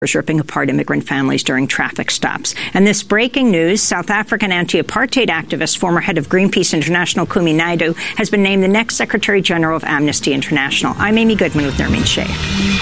ripping apart immigrant families during traffic stops. And this breaking news, South African anti-apartheid activist, former head of Greenpeace International, Kumi Naidoo, has been named the next Secretary General of Amnesty International. I'm Amy Goodman with Nermeen Sheikh.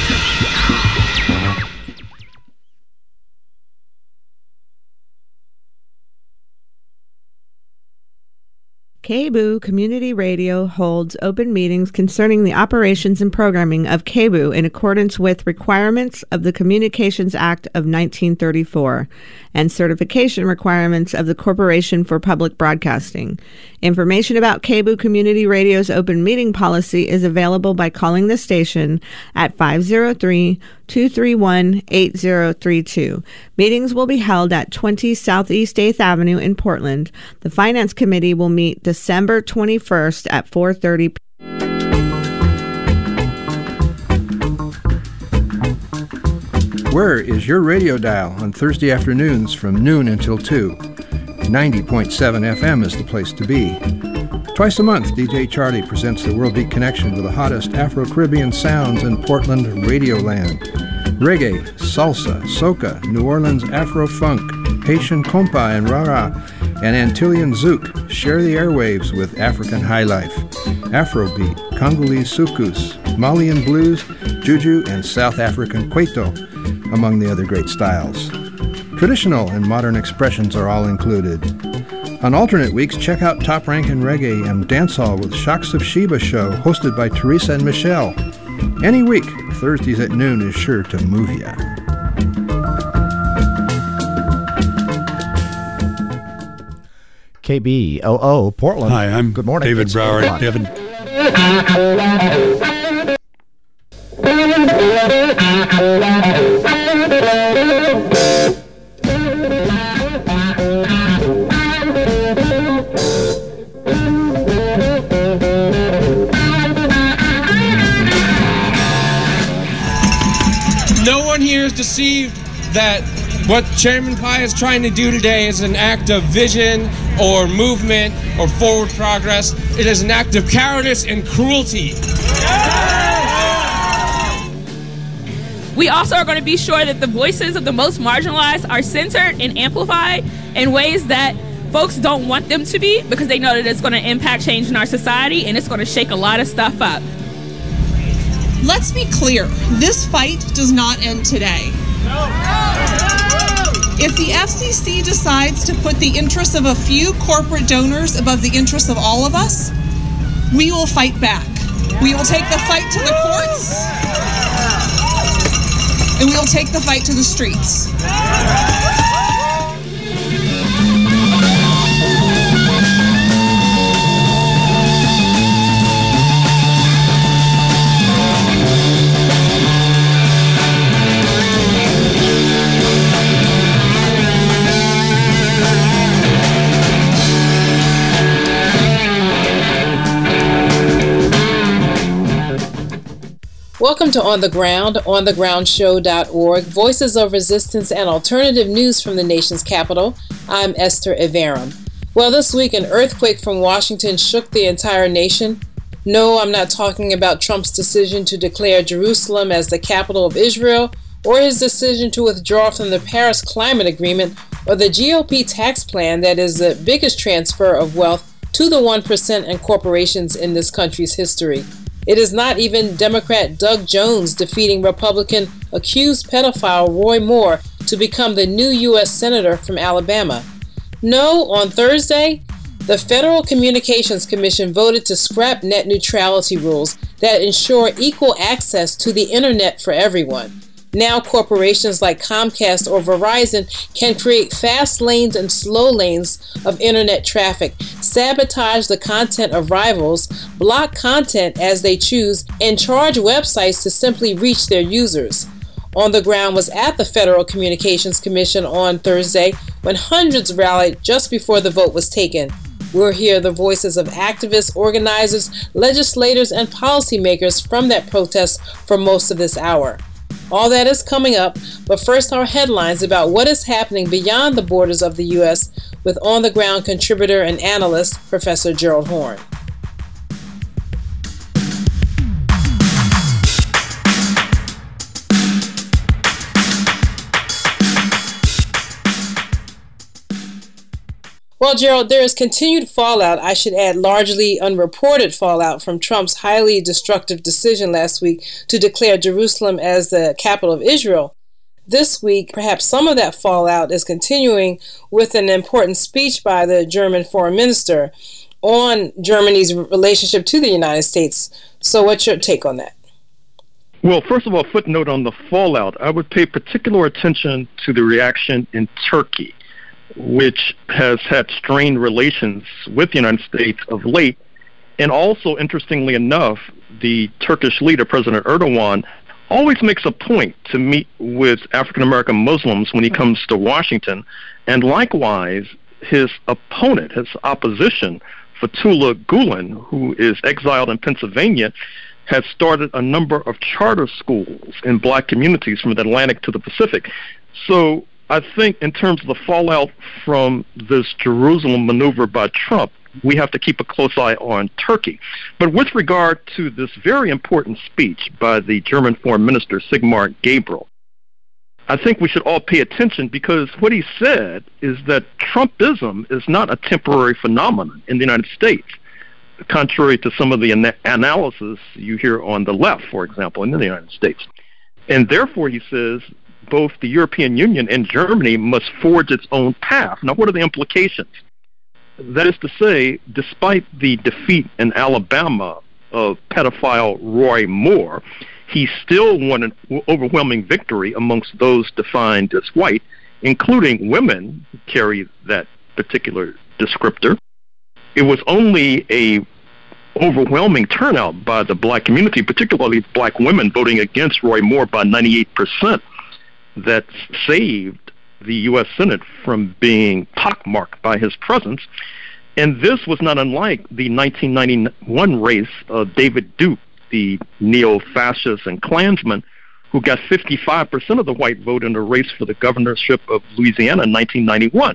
KBOO Community Radio holds open meetings concerning the operations and programming of KBOO in accordance with requirements of the Communications Act of 1934 and certification requirements of the Corporation for Public Broadcasting. Information about KBOO Community Radio's open meeting policy is available by calling the station at 503-231-8032. Meetings will be held at 20 Southeast 8th Avenue in Portland. The Finance Committee will meet December 21st at 4:30 p.m. Where is your radio dial on Thursday afternoons from noon until 2? 90.7 FM is the place to be. Twice a month, DJ Charlie presents the World Beat Connection with the hottest Afro-Caribbean sounds in Portland Radioland. Reggae, salsa, soca, New Orleans Afro-funk, Haitian compa and rara, and Antillean zouk share the airwaves with African high life, Afrobeat, Congolese soukous, Malian blues, juju, and South African kwaito, among the other great styles. Traditional and modern expressions are all included. On alternate weeks, check out Top Rank in Reggae and Dancehall with Shocks of Sheba show, hosted by Teresa and Michelle. Any week, Thursdays at noon is sure to move ya. KBOO Portland. Hi, I'm Good morning. David Brower. David. No one here is deceived that what Chairman Pai is trying to do today is an act of vision or movement or forward progress. It is an act of cowardice and cruelty. We also are going to be sure that the voices of the most marginalized are centered and amplified in ways that folks don't want them to be, because they know that it's going to impact change in our society and it's going to shake a lot of stuff up. Let's be clear, this fight does not end today. If the FCC decides to put the interests of a few corporate donors above the interests of all of us, we will fight back. We will take the fight to the courts, and we will take the fight to the streets. Welcome to On the Ground, onthegroundshow.org, voices of resistance and alternative news from the nation's capital. I'm Esther Iverum. Well, this week an earthquake from Washington shook the entire nation. No, I'm not talking about Trump's decision to declare Jerusalem as the capital of Israel, or his decision to withdraw from the Paris Climate Agreement, or the GOP tax plan that is the biggest transfer of wealth to the 1% and corporations in this country's history. It is not even Democrat Doug Jones defeating Republican accused pedophile Roy Moore to become the new U.S. Senator from Alabama. No, on Thursday, the Federal Communications Commission voted to scrap net neutrality rules that ensure equal access to the internet for everyone. Now corporations like Comcast or Verizon can create fast lanes and slow lanes of internet traffic, sabotage the content of rivals, block content as they choose, and charge websites to simply reach their users. On the Ground was at the Federal Communications Commission on Thursday when hundreds rallied just before the vote was taken. We'll hear the voices of activists, organizers, legislators, and policymakers from that protest for most of this hour. All that is coming up, but first our headlines about what is happening beyond the borders of the U.S. with On the Ground contributor and analyst, Professor Gerald Horne. Well, Gerald, there is continued fallout, I should add largely unreported fallout, from Trump's highly destructive decision last week to declare Jerusalem as the capital of Israel. This week, perhaps some of that fallout is continuing with an important speech by the German foreign minister on Germany's relationship to the United States. So what's your take on that? Well, first of all, footnote on the fallout. I would pay particular attention to the reaction in Turkey, which has had strained relations with the United States of late. And also, interestingly enough, the Turkish leader, President Erdogan, always makes a point to meet with African-American Muslims when he comes to Washington. And likewise, his opponent, his opposition, Fethullah Gulen, who is exiled in Pennsylvania, has started a number of charter schools in black communities from the Atlantic to the Pacific. So I think in terms of the fallout from this Jerusalem maneuver by Trump, we have to keep a close eye on Turkey. But with regard to this very important speech by the German Foreign Minister, Sigmar Gabriel, I think we should all pay attention, because what he said is that Trumpism is not a temporary phenomenon in the United States, contrary to some of the analysis you hear on the left, for example, in the United States. And therefore, he says, both the European Union and Germany must forge its own path. Now, what are the implications? That is to say, despite the defeat in Alabama of pedophile Roy Moore, he still won an overwhelming victory amongst those defined as white, including women who carry that particular descriptor. It was only a overwhelming turnout by the black community, particularly black women voting against Roy Moore by 98%, that saved the U.S. Senate from being pockmarked by his presence. And this was not unlike the 1991 race of David Duke, the neo-fascist and Klansman, who got 55% of the white vote in a race for the governorship of Louisiana in 1991.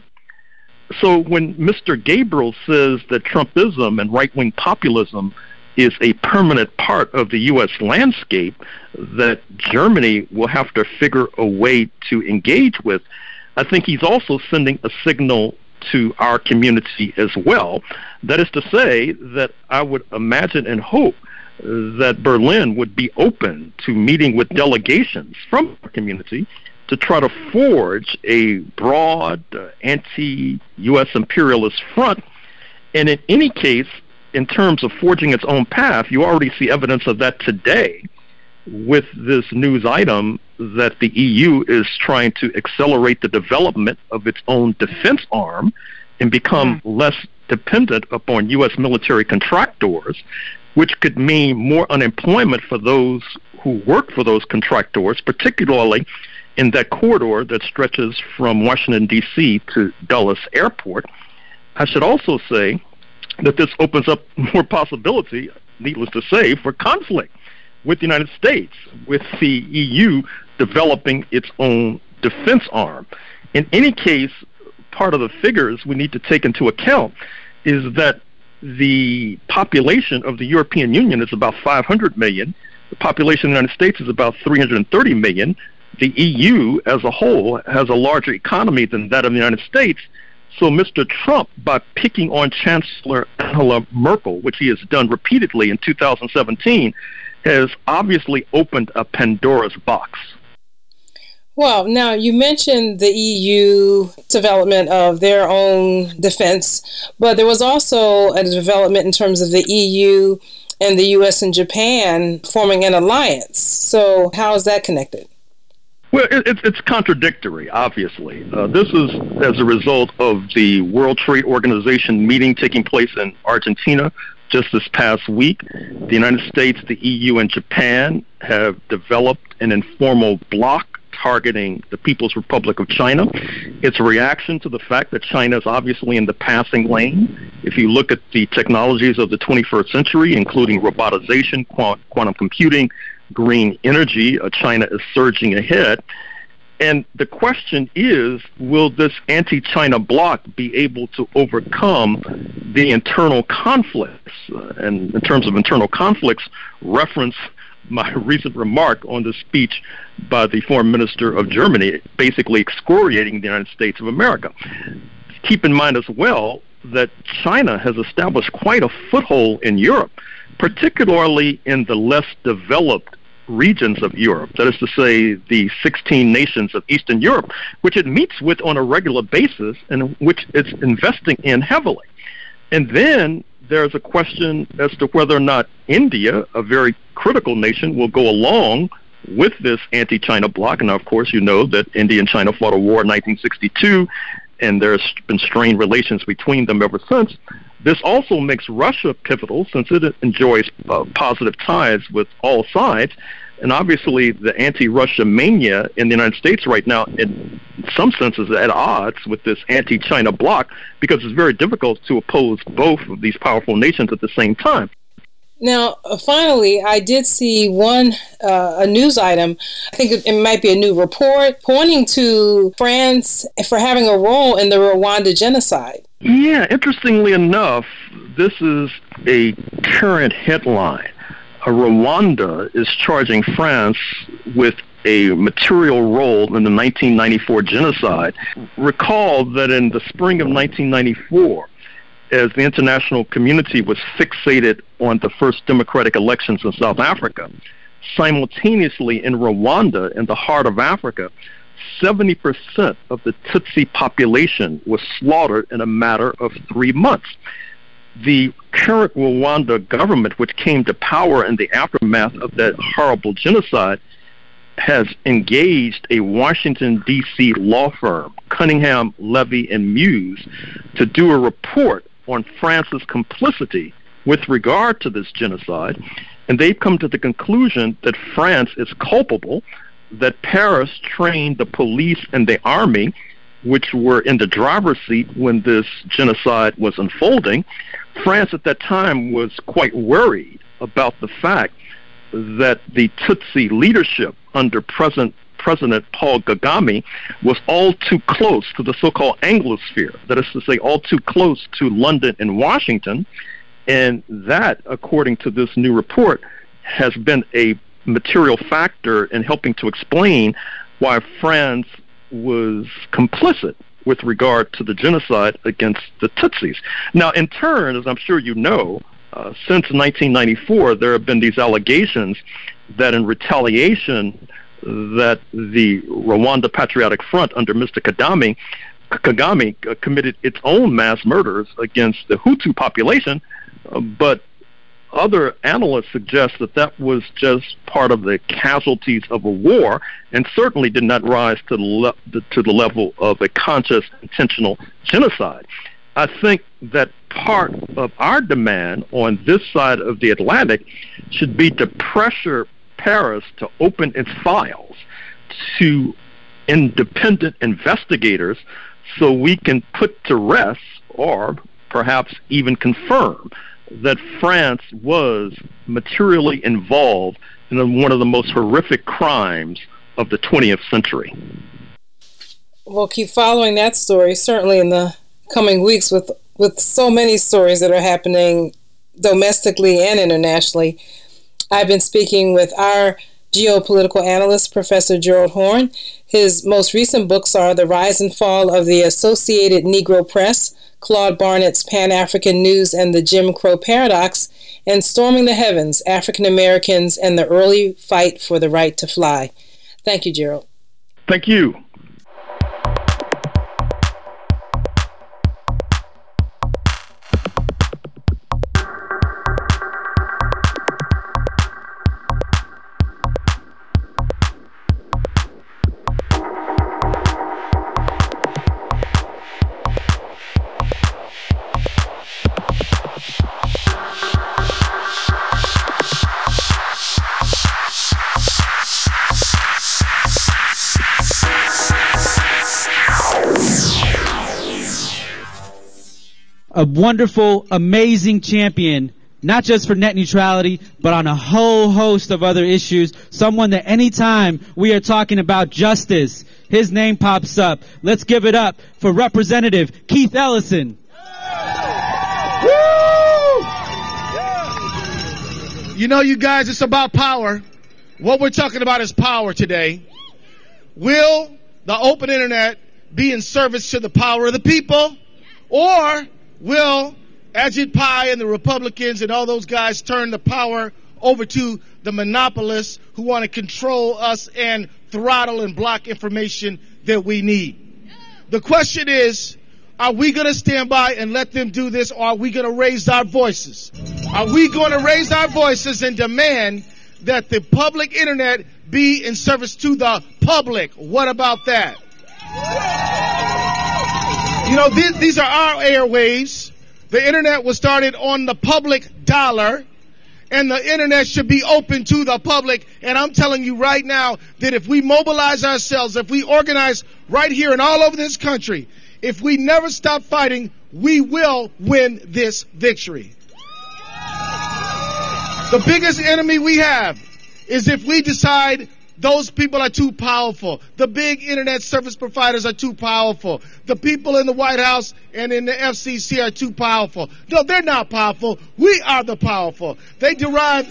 So when Mr. Gabriel says that Trumpism and right-wing populism is a permanent part of the U.S. landscape that Germany will have to figure a way to engage with, I think he's also sending a signal to our community as well. That is to say that I would imagine and hope that Berlin would be open to meeting with delegations from our community to try to forge a broad anti-U.S. imperialist front. And in any case, in terms of forging its own path, you already see evidence of that today with this news item that the EU is trying to accelerate the development of its own defense arm and become less dependent upon U.S. military contractors, which could mean more unemployment for those who work for those contractors, particularly in that corridor that stretches from Washington, D.C. to Dulles Airport. I should also say that this opens up more possibility, needless to say, for conflict with the United States, with the EU developing its own defense arm. In any case, part of the figures we need to take into account is that the population of the European Union is about 500 million. The population of the United States is about 330 million. The EU as a whole has a larger economy than that of the United States. So Mr. Trump, by picking on Chancellor Angela Merkel, which he has done repeatedly in 2017, has obviously opened a Pandora's box. Well, now you mentioned the EU development of their own defense, but there was also a development in terms of the EU and the U.S. and Japan forming an alliance. So how is that connected? Well, it's contradictory, obviously. This is as a result of the World Trade Organization meeting taking place in Argentina just this past week. The United States, the EU, and Japan have developed an informal bloc targeting the People's Republic of China. It's a reaction to the fact that China is obviously in the passing lane. If you look at the technologies of the 21st century, including robotization, quantum computing, green energy, China is surging ahead. And the question is, will this anti-China bloc be able to overcome the internal conflicts? And in terms of internal conflicts, reference my recent remark on the speech by the foreign minister of Germany, basically excoriating the United States of America. keep in mind as well that China has established quite a foothold in Europe, particularly in the less developed regions of Europe, that is to say the 16 nations of Eastern Europe, which it meets with on a regular basis and which it's investing in heavily. And then there's a question as to whether or not India, a very critical nation, will go along with this anti-China bloc. And of course, you know that India and China fought a war in 1962, and there's been strained relations between them ever since. This also makes Russia pivotal, since it enjoys positive ties with all sides. And obviously, the anti-Russia mania in the United States right now, in some senses, is at odds with this anti-China bloc, because it's very difficult to oppose both of these powerful nations at the same time. Now, finally, I did see a news item. I think it might be a new report pointing to France for having a role in the Rwanda genocide. Yeah, interestingly enough, this is a current headline. Rwanda is charging France with a material role in the 1994 genocide. Recall that in the spring of 1994, as the international community was fixated on the first democratic elections in South Africa, simultaneously in Rwanda, in the heart of Africa, 70% of the Tutsi population was slaughtered in a matter of 3 months. The current Rwanda government, which came to power in the aftermath of that horrible genocide, has engaged a Washington, D.C. law firm, Cunningham, Levy, and Muse, to do a report on France's complicity with regard to this genocide. And they've come to the conclusion that France is culpable, that Paris trained the police and the army, which were in the driver's seat when this genocide was unfolding. France at that time was quite worried about the fact that the Tutsi leadership under President Paul Kagame was all too close to the so-called Anglosphere, that is to say, all too close to London and Washington. And that, according to this new report, has been a material factor in helping to explain why France was complicit with regard to the genocide against the Tutsis. Now, in turn, as I'm sure you know, since 1994, there have been these allegations that in retaliation that the Rwanda Patriotic Front under Mr. Kagame committed its own mass murders against the Hutu population, but other analysts suggest that that was just part of the casualties of a war, and certainly did not rise to the level of a conscious, intentional genocide. I think that part of our demand on this side of the Atlantic should be to pressure Paris to open its files to independent investigators so we can put to rest, or perhaps even confirm, that France was materially involved in one of the most horrific crimes of the 20th century. We'll keep following that story, certainly in the coming weeks, with so many stories that are happening domestically and internationally. I've been speaking with our geopolitical analyst, Professor Gerald Horne. His most recent books are The Rise and Fall of the Associated Negro Press, Claude Barnett's Pan-African News and the Jim Crow Paradox, and Storming the Heavens, African Americans and the Early Fight for the Right to Fly. Thank you, Gerald. Thank you. A wonderful, amazing champion, not just for net neutrality, but on a whole host of other issues. Someone that anytime we are talking about justice, his name pops up. Let's give it up for Representative Keith Ellison. You know, you guys, it's about power. What we're talking about is power today. Will the open internet be in service to the power of the people, Or will Ajit Pai and the Republicans and all those guys turn the power over to the monopolists who want to control us and throttle and block information that we need? The question is, are we going to stand by and let them do this, or are we going to raise our voices? Are we going to raise our voices and demand that the public internet be in service to the public? What about that? You know, these are our airwaves. The internet was started on the public dollar, and the internet should be open to the public. And I'm telling you right now that if we mobilize ourselves, if we organize right here and all over this country, if we never stop fighting, we will win this victory. The biggest enemy we have is if we decide those people are too powerful. The big internet service providers are too powerful. The people in the White House and in the FCC are too powerful. No, they're not powerful. We are the powerful. They derive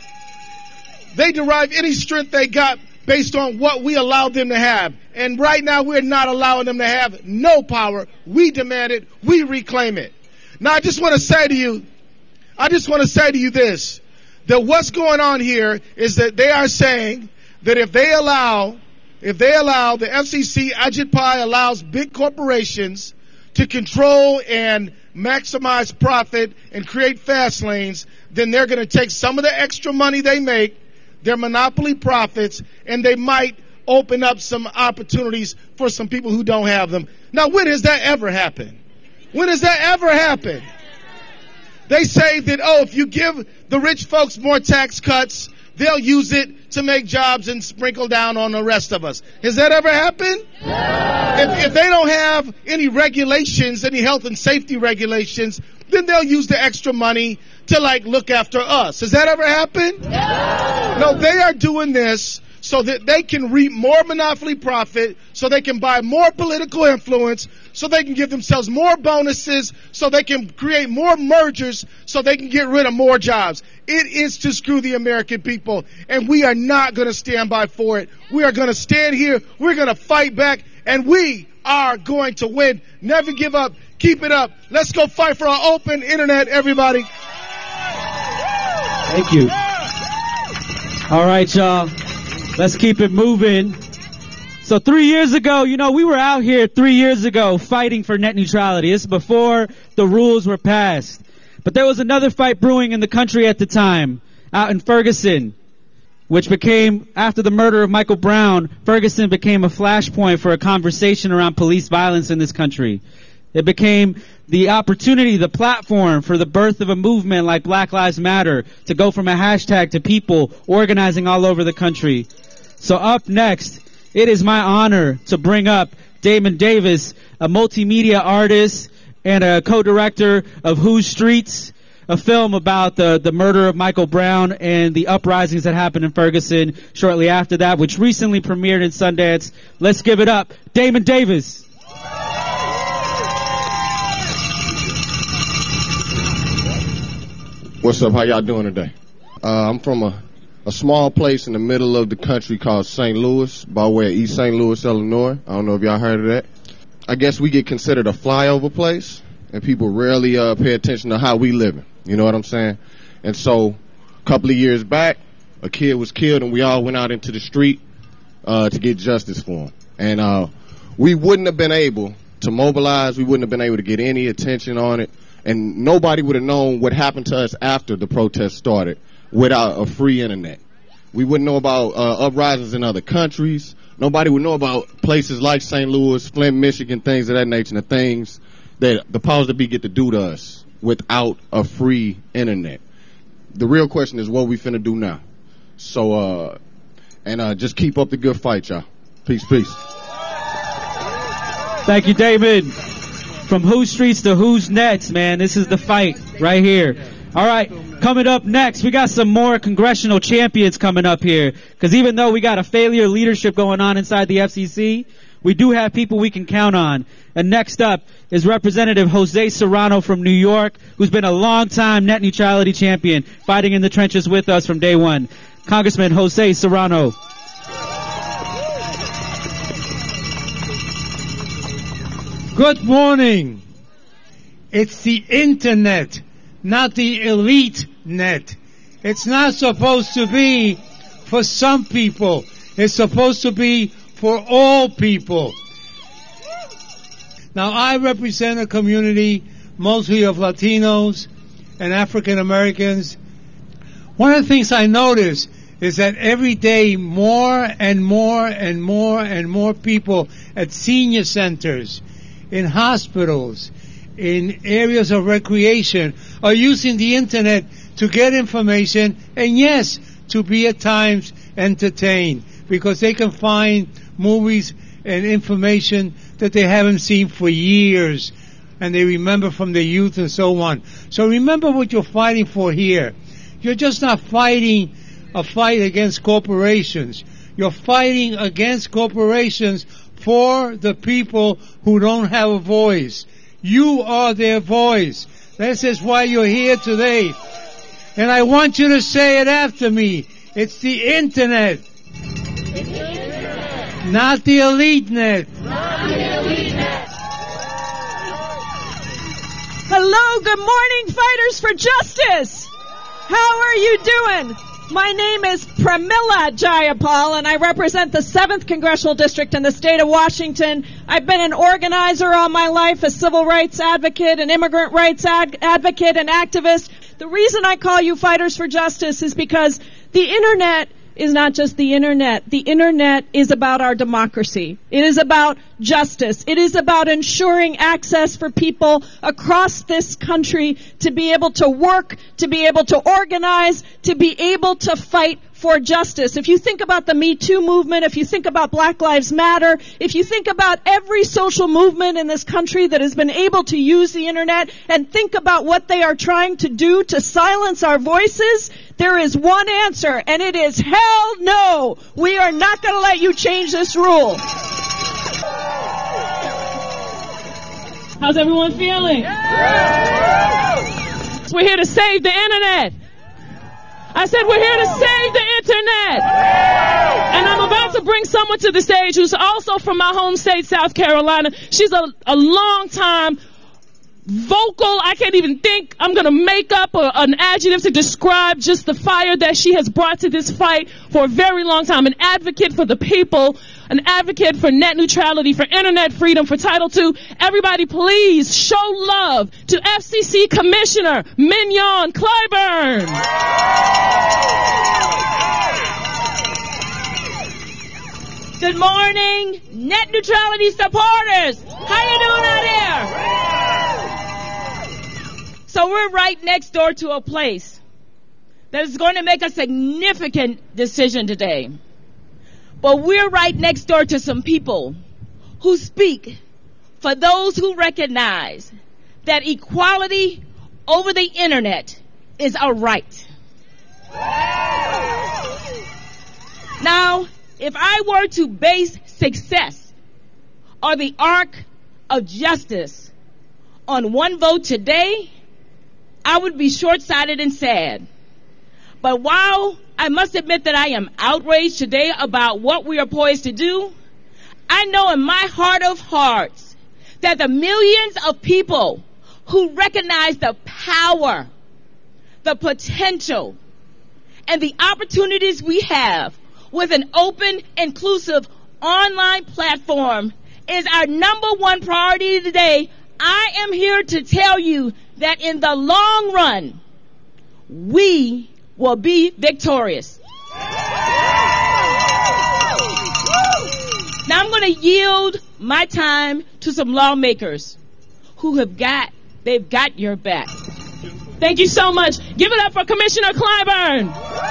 any strength they got based on what we allowed them to have. And right now we're not allowing them to have no power. We demand it. We reclaim it. Now I just want to say to you this, that what's going on here is that they are saying that if they allow the FCC, Ajit Pai allows big corporations to control and maximize profit and create fast lanes, then they're going to take some of the extra money they make, their monopoly profits, and they might open up some opportunities for some people who don't have them. Now, when has that ever happened? When has that ever happened? They say that, if you give the rich folks more tax cuts, they'll use it to make jobs and sprinkle down on the rest of us. Has that ever happened? No. If they don't have any regulations, any health and safety regulations, then they'll use the extra money to look after us. Has that ever happened? No, they are doing this so that they can reap more monopoly profit, so they can buy more political influence, so they can give themselves more bonuses, so they can create more mergers, so they can get rid of more jobs. It is to screw the American people, and we are not going to stand by for it. We are going to stand here, we're going to fight back, and we are going to win. Never give up. Keep it up. Let's go fight for our open internet, everybody. Thank you. All right, y'all. Let's keep it moving. So 3 years ago, we were out here 3 years ago fighting for net neutrality. This is before the rules were passed. But there was another fight brewing in the country at the time, out in Ferguson, which became, after the murder of Michael Brown, Ferguson became a flashpoint for a conversation around police violence in this country. It became the opportunity, the platform for the birth of a movement like Black Lives Matter, to go from a hashtag to people organizing all over the country. So up next, it is my honor to bring up Damon Davis, a multimedia artist and a co-director of Whose Streets, a film about the murder of Michael Brown and the uprisings that happened in Ferguson shortly after that, which recently premiered in Sundance. Let's give it up. Damon Davis. What's up? How y'all doing today? I'm from a small place in the middle of the country called St. Louis, by way of East St. Louis, Illinois. I don't know if y'all heard of that. I guess we get considered a flyover place, and people rarely pay attention to how we living. You know what I'm saying? And so, a couple of years back, a kid was killed, and we all went out into the street to get justice for him. And we wouldn't have been able to mobilize. We wouldn't have been able to get any attention on it. And nobody would have known what happened to us after the protest started without a free internet. We wouldn't know about uprisings in other countries. Nobody would know about places like St. Louis, Flint, Michigan, things of that nature, the things that the powers that be get to do to us without a free internet. The real question is what we finna do now. So, just keep up the good fight, y'all. Peace, peace. Thank you, David. From Whose Streets to Who's Next, man. This is the fight right here. All right, coming up next, we got some more congressional champions coming up here. Because even though we got a failure leadership going on inside the FCC, we do have people we can count on. And next up is Representative Jose Serrano from New York, who's been a long-time net neutrality champion, fighting in the trenches with us from day one. Congressman Jose Serrano. Good morning. It's the internet, not the elite net. It's not supposed to be for some people. It's supposed to be for all people. Now, I represent a community mostly of Latinos and African Americans. One of the things I notice is that every day more and more and more and more people at senior centers, in hospitals, in areas of recreation are using the internet to get information and, yes, to be at times entertained because they can find movies and information that they haven't seen for years and they remember from their youth and so on. So remember what you're fighting for here. You're just not fighting a fight against corporations. You're fighting against corporations for the people who don't have a voice. You are their voice. This is why you're here today. And I want you to say it after me. It's the internet. Not the elite net. Hello, good morning, Fighters for Justice. How are you doing? My name is Pramila Jayapal, and I represent the 7th Congressional District in the state of Washington. I've been an organizer all my life, a civil rights advocate, an immigrant rights advocate, and activist. The reason I call you Fighters for Justice is because the internet is not just the internet. The internet is about our democracy. It is about justice. It is about ensuring access for people across this country to be able to work, to be able to organize, to be able to fight for justice. If you think about the Me Too movement, if you think about Black Lives Matter, if you think about every social movement in this country that has been able to use the internet and think about what they are trying to do to silence our voices, there is one answer, and it is hell no. We are not going to let you change this rule. How's everyone feeling? We're here to save the internet. I said we're here to save the internet. And I'm about to bring someone to the stage who's also from my home state, South Carolina. She's a long time vocal. I can't even think. I'm going to make up an adjective to describe just the fire that she has brought to this fight for a very long time. An advocate for the people, an advocate for net neutrality, for internet freedom, for Title II. Everybody, please show love to FCC Commissioner Mignon Clyburn. Good morning, net neutrality supporters. How you doing out here? So we're right next door to a place that is going to make a significant decision today. But we're right next door to some people who speak for those who recognize that equality over the internet is a right. Now, if I were to base success or the arc of justice on one vote today, I would be short-sighted and sad. But while I must admit that I am outraged today about what we are poised to do, I know in my heart of hearts that the millions of people who recognize the power, the potential, and the opportunities we have with an open, inclusive online platform is our number one priority today. I am here to tell you that in the long run, we will be victorious. Now I'm going to yield my time to some lawmakers who they've got your back. Thank you so much. Give it up for Commissioner Clyburn.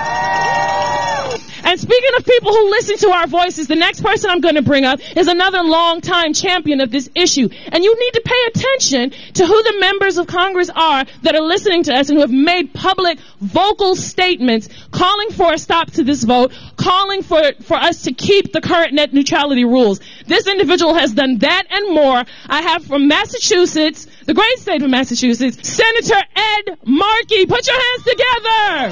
And speaking of people who listen to our voices, the next person I'm going to bring up is another longtime champion of this issue. And you need to pay attention to who the members of Congress are that are listening to us and who have made public, vocal statements calling for a stop to this vote, calling for us to keep the current net neutrality rules. This individual has done that and more. I have from Massachusetts, the great state of Massachusetts, Senator Ed Markey. Put your hands together.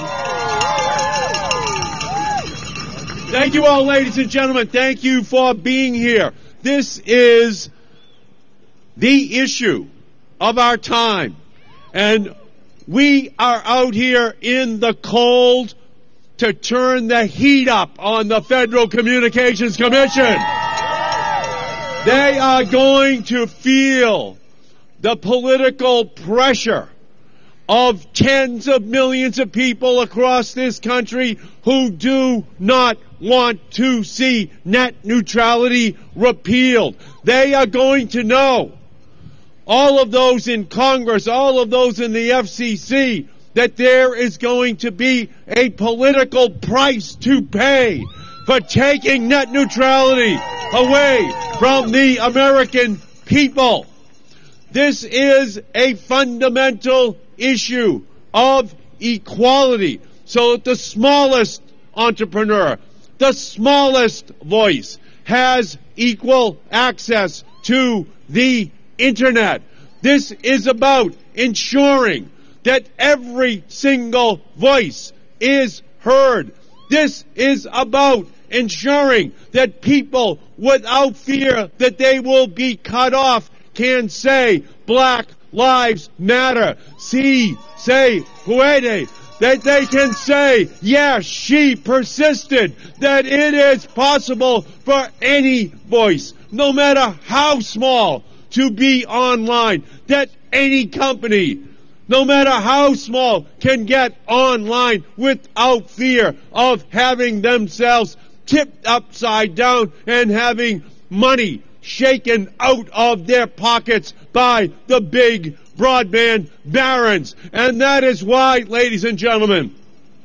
Thank you all, ladies and gentlemen. Thank you for being here. This is the issue of our time. And we are out here in the cold to turn the heat up on the Federal Communications Commission. They are going to feel the political pressure of tens of millions of people across this country who do not want to see net neutrality repealed. They are going to know, all of those in Congress, all of those in the FCC, that there is going to be a political price to pay for taking net neutrality away from the American people. This is a fundamental issue of equality, so that the smallest entrepreneur, the smallest voice, has equal access to the internet. This is about ensuring that every single voice is heard. This is about ensuring that people, without fear that they will be cut off, can say Black Lives Matter. Si se puede. That they can say, yes, she persisted. That it is possible for any voice, no matter how small, to be online. That any company, no matter how small, can get online without fear of having themselves tipped upside down and having money shaken out of their pockets by the big broadband barons. And that is why, ladies and gentlemen,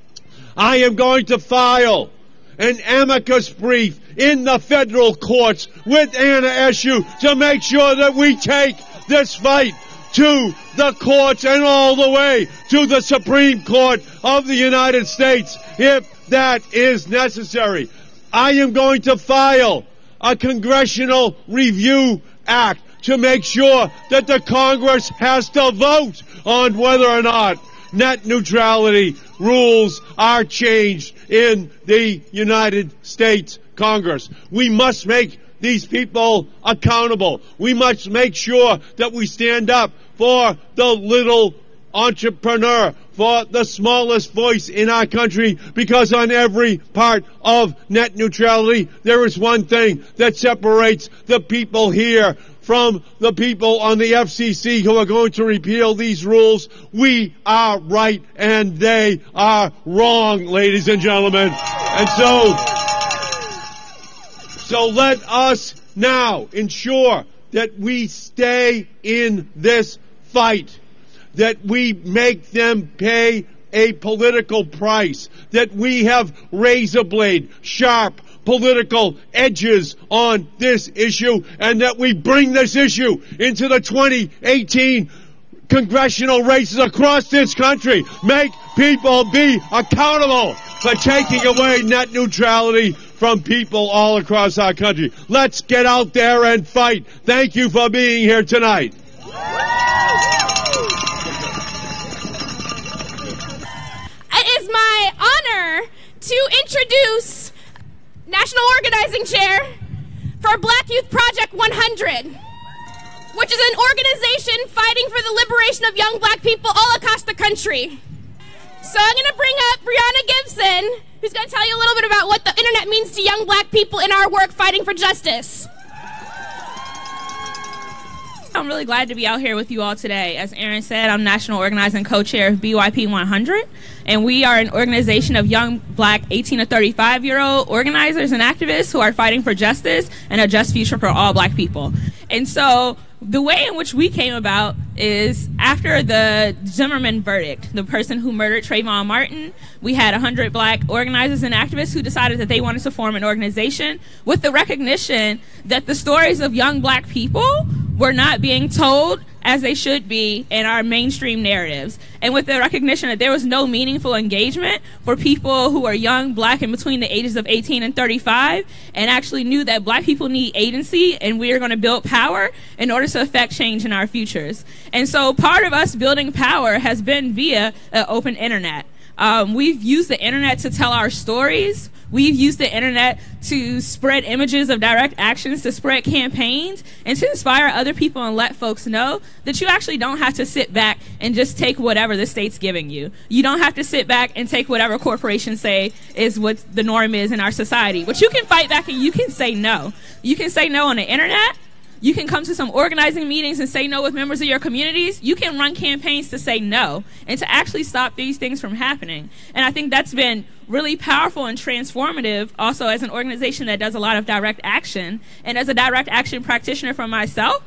I am going to file an amicus brief in the federal courts with Anna Eshoo to make sure that we take this fight to the courts and all the way to the Supreme Court of the United States if that is necessary. I am going to file a Congressional Review Act to make sure that the Congress has to vote on whether or not net neutrality rules are changed in the United States Congress. We must make these people accountable. We must make sure that we stand up for the little entrepreneur, for the smallest voice in our country, because on every part of net neutrality, there is one thing that separates the people here from the people on the FCC who are going to repeal these rules. We are right and they are wrong, ladies and gentlemen. And so let us now ensure that we stay in this fight, that we make them pay a political price, that we have razor blade sharp political edges on this issue, and that we bring this issue into the 2018 congressional races across this country. Make people be accountable for taking away net neutrality from people all across our country. Let's get out there and fight. Thank you for being here tonight. It is my honor to introduce National Organizing Chair for Black Youth Project 100, which is an organization fighting for the liberation of young black people all across the country. So I'm going to bring up Brianna Gibson, who's going to tell you a little bit about what the internet means to young black people in our work fighting for justice. I'm really glad to be out here with you all today. As Aaron said, I'm National Organizing Co-Chair of BYP 100, and we are an organization of young black 18 to 35-year-old organizers and activists who are fighting for justice and a just future for all black people. And so the way in which we came about is after the Zimmerman verdict, the person who murdered Trayvon Martin, we had 100 black organizers and activists who decided that they wanted to form an organization with the recognition that the stories of young black people were not being told as they should be in our mainstream narratives, and with the recognition that there was no meaningful engagement for people who are young, black, and between the ages of 18 and 35, and actually knew that black people need agency and we are going to build power in order to affect change in our futures. And so part of us building power has been via an open internet. We've used the internet to tell our stories. We've used the internet to spread images of direct actions, to spread campaigns, and to inspire other people and let folks know that you actually don't have to sit back and just take whatever the state's giving you. You don't have to sit back and take whatever corporations say is what the norm is in our society. But you can fight back and you can say no. You can say no on the internet. You can come to some organizing meetings and say no with members of your communities. You can run campaigns to say no and to actually stop these things from happening. And I think that's been really powerful and transformative also as an organization that does a lot of direct action. And as a direct action practitioner for myself,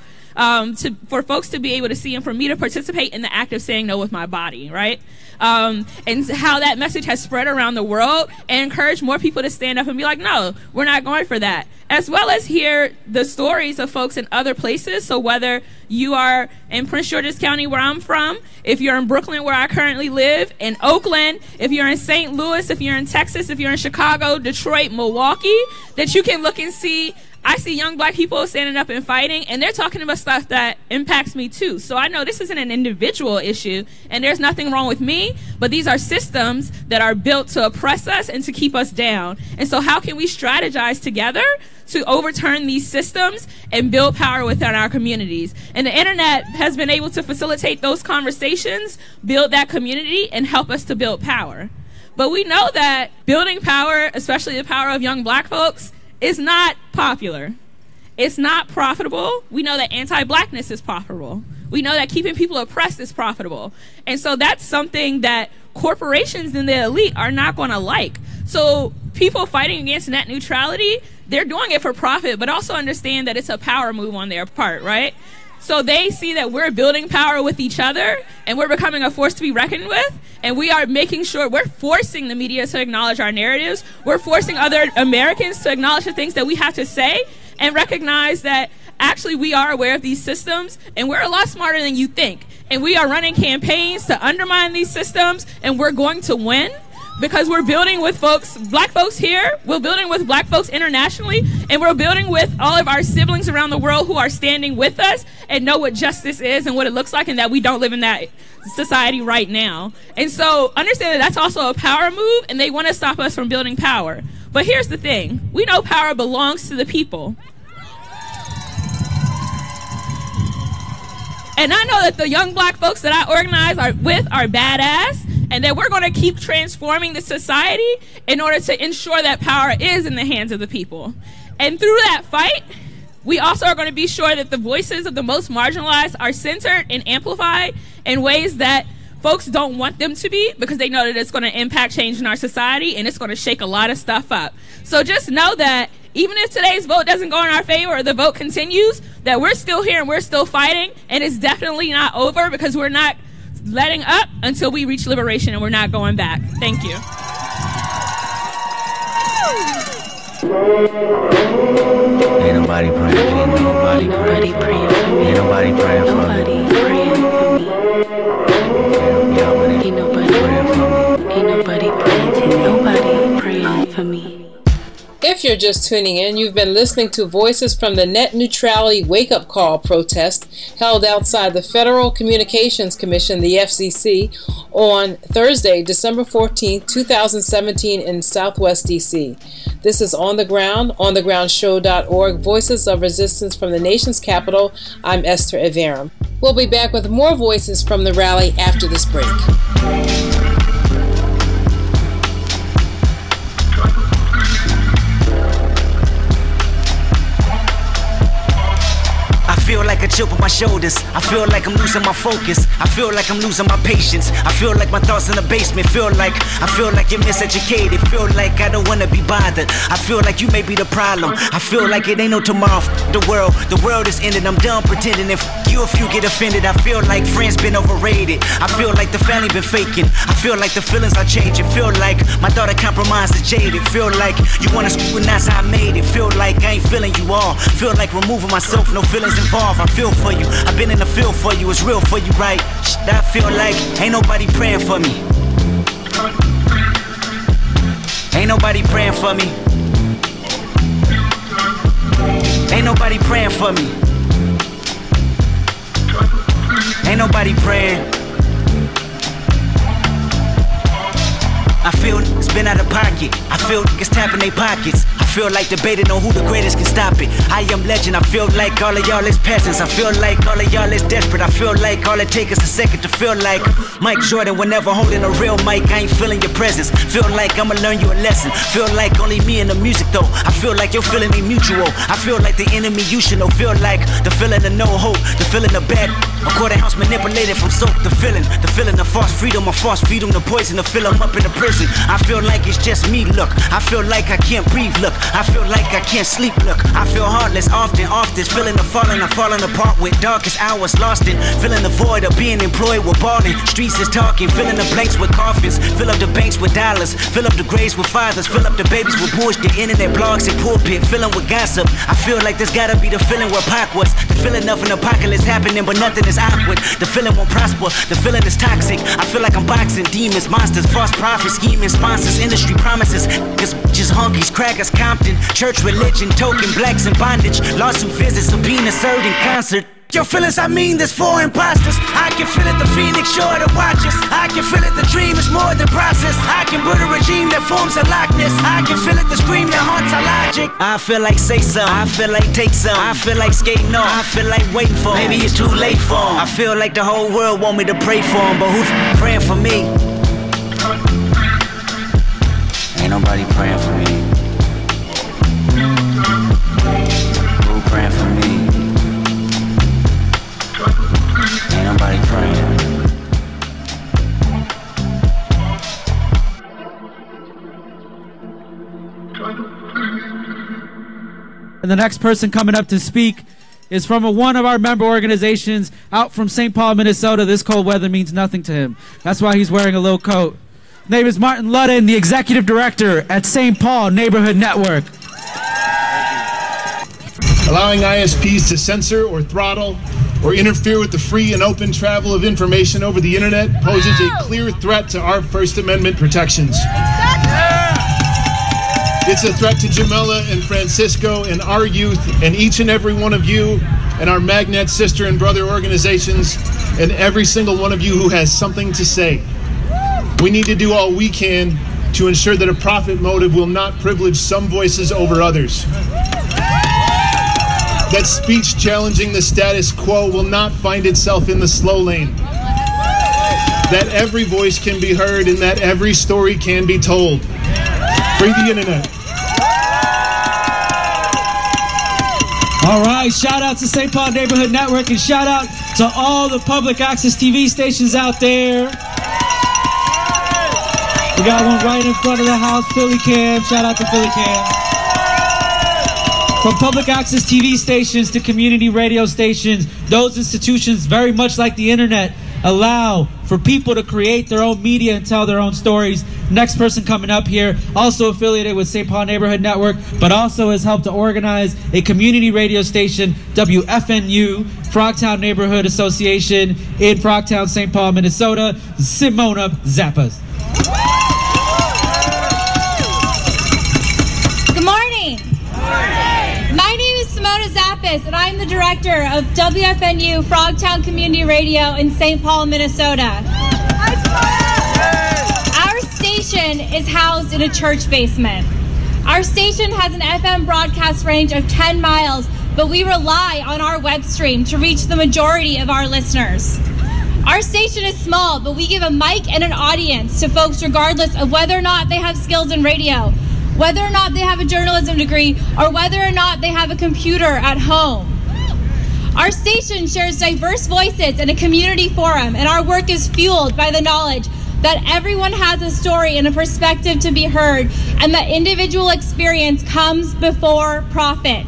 for folks to be able to see and for me to participate in the act of saying no with my body, right? And how that message has spread around the world and encouraged more people to stand up and be like, no, we're not going for that. As well as hear the stories of folks in other places. So whether you are in Prince George's County, where I'm from, if you're in Brooklyn, where I currently live, in Oakland, if you're in St. Louis, if you're in Texas, if you're in Chicago, Detroit, Milwaukee, that you can look and see, I see young black people standing up and fighting, and they're talking about stuff that impacts me too. So I know this isn't an individual issue, and there's nothing wrong with me, but these are systems that are built to oppress us and to keep us down. And so how can we strategize together to overturn these systems and build power within our communities? And the internet has been able to facilitate those conversations, build that community, and help us to build power. But we know that building power, especially the power of young black folks, is not popular. It's not profitable. We know that anti-blackness is profitable. We know that keeping people oppressed is profitable. And so that's something that corporations and the elite are not going to like. So people fighting against net neutrality, they're doing it for profit, but also understand that it's a power move on their part, right? So they see that we're building power with each other and we're becoming a force to be reckoned with. And we are making sure we're forcing the media to acknowledge our narratives. We're forcing other Americans to acknowledge the things that we have to say and recognize that actually we are aware of these systems and we're a lot smarter than you think. And we are running campaigns to undermine these systems and we're going to win. Because we're building with folks, black folks here, we're building with black folks internationally, and we're building with all of our siblings around the world who are standing with us and know what justice is and what it looks like and that we don't live in that society right now. And so understand that that's also a power move and they want to stop us from building power. But here's the thing. We know power belongs to the people. And I know that the young black folks that I organize are badass, and that we're going to keep transforming the society in order to ensure that power is in the hands of the people. And through that fight, we also are going to be sure that the voices of the most marginalized are centered and amplified in ways that folks don't want them to be, because they know that it's going to impact change in our society and it's going to shake a lot of stuff up. So just know that even if today's vote doesn't go in our favor or the vote continues, that we're still here and we're still fighting, and it's definitely not over, because we're not letting up until we reach liberation, and we're not going back. Thank you. Ain't nobody praying for me. Nobody praying for me. Ain't nobody praying for me. Ain't nobody praying for me. Ain't nobody praying for me. Nobody praying for me. If you're just tuning in, you've been listening to voices from the Net Neutrality Wake-Up Call protest held outside the Federal Communications Commission, the FCC, on Thursday, December 14, 2017 in Southwest D.C. This is On the Ground, onthegroundshow.org, Voices of Resistance from the nation's capital. I'm Esther Averum. We'll be back with more voices from the rally after this break. I feel like a chip on my shoulders. I feel like I'm losing my focus. I feel like I'm losing my patience. I feel like my thoughts in the basement. I feel like you're miseducated. Feel like I don't wanna be bothered. I feel like you may be the problem. I feel like it ain't no tomorrow. The world is ended. I'm done pretending. If you get offended, I feel like friends been overrated. I feel like the family been faking. I feel like the feelings are changing. Feel like my daughter compromised and jaded. Feel like you wanna screw and that's how I made it. Feel like I ain't feeling you all. Feel like removing myself, no feelings involved. I feel for you, I've been in the field for you, it's real for you, right? I feel like ain't nobody praying for me. Ain't nobody praying for me. Ain't nobody praying for me. Ain't nobody praying. I feel it's been out of pocket. I feel niggas tapping their pockets. I feel like debating on who the greatest can stop it. I am legend. I feel like all of y'all is peasants. I feel like all of y'all is desperate. I feel like all it takes is a second to feel like Mike Jordan whenever holding a real mic. I ain't feeling your presence. Feel like I'ma learn you a lesson. Feel like only me and the music though. I feel like your feeling ain't mutual. I feel like the enemy you should know. Feel like the feeling of no hope. The feeling of bad. A quarter ounce manipulated from soap. The feeling of false freedom or false freedom. The poison to fill them up in the prison. I feel like it's just me, look. I feel like I can't breathe, look. I feel like I can't sleep, look. I feel heartless often, off this. Feeling the falling, I'm falling apart with darkest hours lost in. Feeling the void of being employed with balling. Streets is talking, filling the blanks with coffins. Fill up the banks with dollars. Fill up the graves with fathers. Fill up the babies with bullshit. Internet blogs and pulpit. Filling with gossip. I feel like this gotta be the feeling where Pac was. The feeling of an apocalypse happening, but nothing is awkward. The feeling won't prosper. The feeling is toxic. I feel like I'm boxing demons, monsters, false prophets, scheming sponsors, industry promises. Cause just hunkies, crackers, Compton, church, religion, token, blacks in bondage, lawsuit visits, subpoena served in concert. Your feelings, I mean, there's four imposters. I can feel it, the phoenix sure to watch us. I can feel it, the dream is more than process. I can build a regime that forms a likeness. I can feel it, the scream that haunts our logic. I feel like say some, I feel like take some. I feel like skating on, I feel like waiting for him. Maybe it's too late for him. I feel like the whole world want me to pray for him, but who's praying for me? Ain't nobody praying for me. Who praying for me? Ain't nobody praying. And the next person coming up to speak is from one of our member organizations out from St. Paul, Minnesota. This cold weather means nothing to him. That's why he's wearing a little coat. His name is Martin Ludden, the executive director at St. Paul Neighborhood Network. Allowing ISPs to censor or throttle or interfere with the free and open travel of information over the internet poses a clear threat to our First Amendment protections. It's a threat to Jamila and Francisco and our youth and each and every one of you and our Magnet sister and brother organizations and every single one of you who has something to say. We need to do all we can to ensure that a profit motive will not privilege some voices over others. That speech challenging the status quo will not find itself in the slow lane. That every voice can be heard and that every story can be told. Free the internet. All right, shout out to St. Paul Neighborhood Network and shout out to all the public access TV stations out there. We got one right in front of the house, Philly Cam. Shout out to Philly Cam. From public access TV stations to community radio stations, those institutions, very much like the internet, allow for people to create their own media and tell their own stories. Next person coming up here, also affiliated with St. Paul Neighborhood Network, but also has helped to organize a community radio station, WFNU, Frogtown Neighborhood Association in Frogtown, St. Paul, Minnesota, Simona Zappas. Good morning. My name is Simona Zappas, and I'm the director of WFNU Frogtown Community Radio in St. Paul, Minnesota. Our station is housed in a church basement. Our station has an FM broadcast range of 10 miles, but we rely on our web stream to reach the majority of our listeners. Our station is small, but we give a mic and an audience to folks regardless of whether or not they have skills in radio, whether or not they have a journalism degree, or whether or not they have a computer at home. Our station shares diverse voices in a community forum, and our work is fueled by the knowledge that everyone has a story and a perspective to be heard, and that individual experience comes before profit.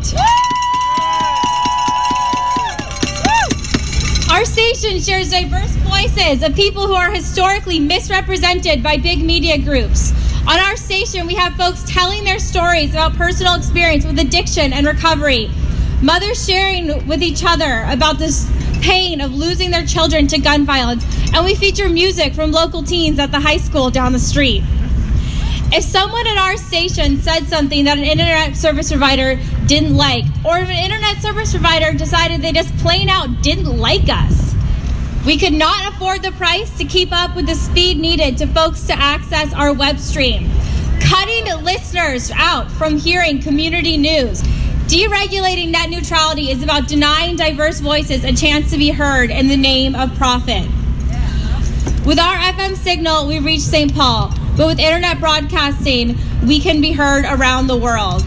Our station shares diverse voices of people who are historically misrepresented by big media groups. On our station, we have folks telling their stories about personal experience with addiction and recovery, mothers sharing with each other about this pain of losing their children to gun violence, and we feature music from local teens at the high school down the street. If someone at our station said something that an internet service provider didn't like, or if an internet service provider decided they just plain out didn't like us, We could not afford the price to keep up with the speed needed to folks to access our web stream. Cutting listeners out from hearing community news. Deregulating net neutrality is about denying diverse voices a chance to be heard in the name of profit. With our FM signal, we reach St. Paul, but with internet broadcasting, we can be heard around the world.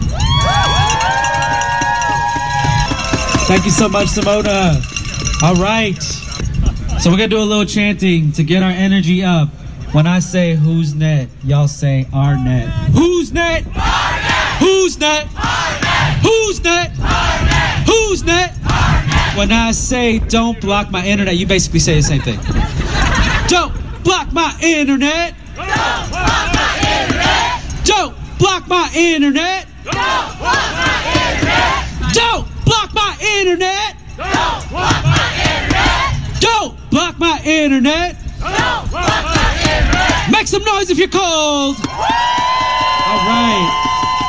Thank you so much, Simona. All right. So we're going to do a little chanting to get our energy up. When I say who's net, y'all say our net. Who's net? Our net. Who's net? Our net. Who's net? Our net. Who's net? Our net. When I say don't block my internet, you basically say the same thing. Don't block my internet. Don't block my internet. Don't block my internet. Don't block my internet. Don't block my internet. Don't block my internet. Don't block my internet. Don't block my internet. Make some noise if you're cold. All right.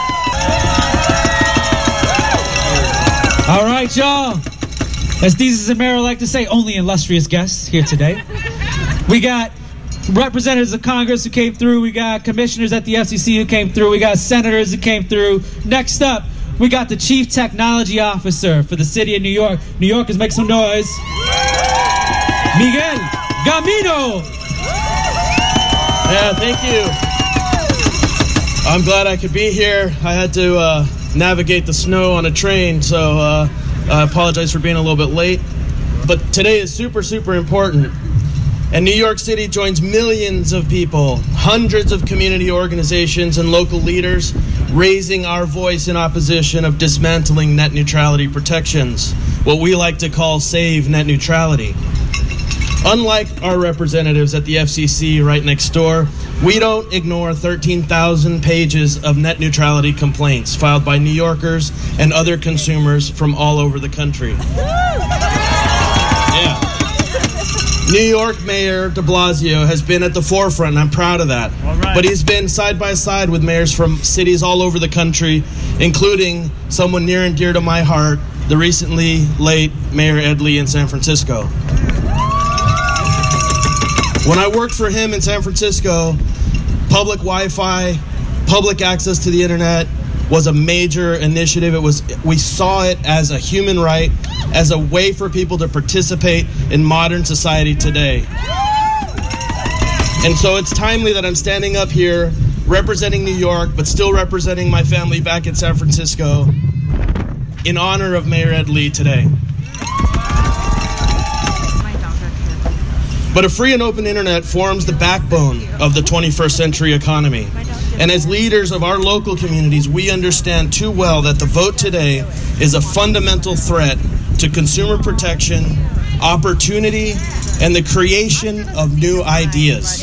All right, y'all. As Deezus and Mero like to say, only illustrious guests here today. We got representatives of Congress who came through. We got commissioners at the FCC who came through. We got senators who came through. Next up, we got the Chief Technology Officer for the city of New York. New Yorkers, make some noise. Miguel Gamino. Yeah, thank you. I'm glad I could be here. I had to navigate the snow on a train, so I apologize for being a little bit late. But today is super, super important. And New York City joins millions of people, hundreds of community organizations and local leaders raising our voice in opposition of dismantling net neutrality protections, what we like to call save net neutrality. Unlike our representatives at the FCC right next door, we don't ignore 13,000 pages of net neutrality complaints filed by New Yorkers and other consumers from all over the country. Yeah. New York Mayor de Blasio has been at the forefront, and I'm proud of that. Right. But he's been side by side with mayors from cities all over the country, including someone near and dear to my heart, the recently late Mayor Ed Lee in San Francisco. When I worked for him in San Francisco, public Wi-Fi, public access to the internet was a major initiative. We saw it as a human right, as a way for people to participate in modern society today. And so it's timely that I'm standing up here representing New York, but still representing my family back in San Francisco in honor of Mayor Ed Lee today. But a free and open internet forms the backbone of the 21st century economy. And as leaders of our local communities, we understand too well that the vote today is a fundamental threat to consumer protection, opportunity, and the creation of new ideas.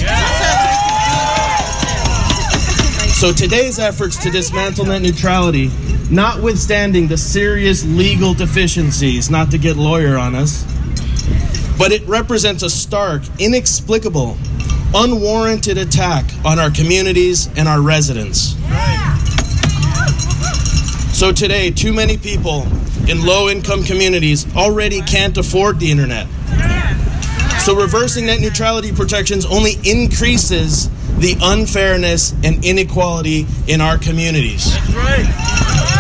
So today's efforts to dismantle net neutrality, notwithstanding the serious legal deficiencies, not to get lawyer on us, but it represents a stark, inexplicable, unwarranted attack on our communities and our residents. So today, too many people in low-income communities already can't afford the internet. So reversing net neutrality protections only increases the unfairness and inequality in our communities. That's right.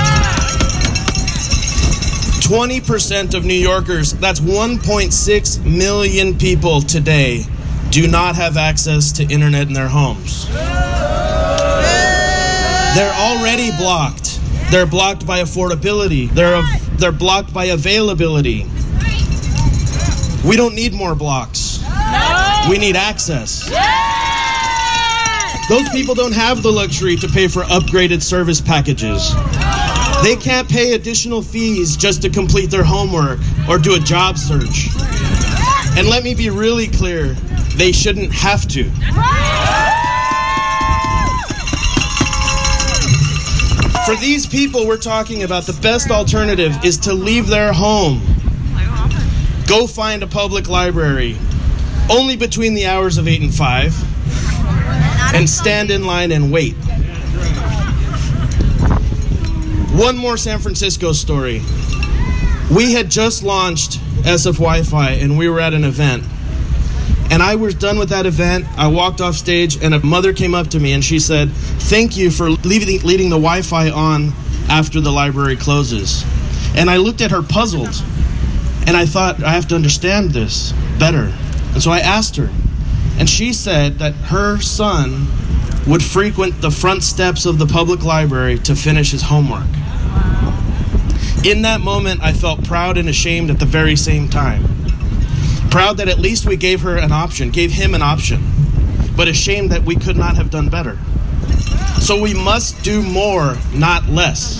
20% of New Yorkers, that's 1.6 million people today, do not have access to internet in their homes. They're already blocked. They're blocked by affordability. They're blocked by availability. We don't need more blocks. We need access. Those people don't have the luxury to pay for upgraded service packages. They can't pay additional fees just to complete their homework or do a job search. And let me be really clear, they shouldn't have to. For these people we're talking about, the best alternative is to leave their home. Go find a public library, only between the hours of 8 and 5, and stand in line and wait. One more San Francisco story. We had just launched SF Wi-Fi, and we were at an event. And I was done with that event. I walked off stage, and a mother came up to me, and she said, "Thank you for leaving the Wi-Fi on after the library closes." And I looked at her puzzled, and I thought, I have to understand this better. And so I asked her, and she said that her son would frequent the front steps of the public library to finish his homework. In that moment, I felt proud and ashamed at the very same time. Proud that at least we gave him an option, but ashamed that we could not have done better. So we must do more, not less.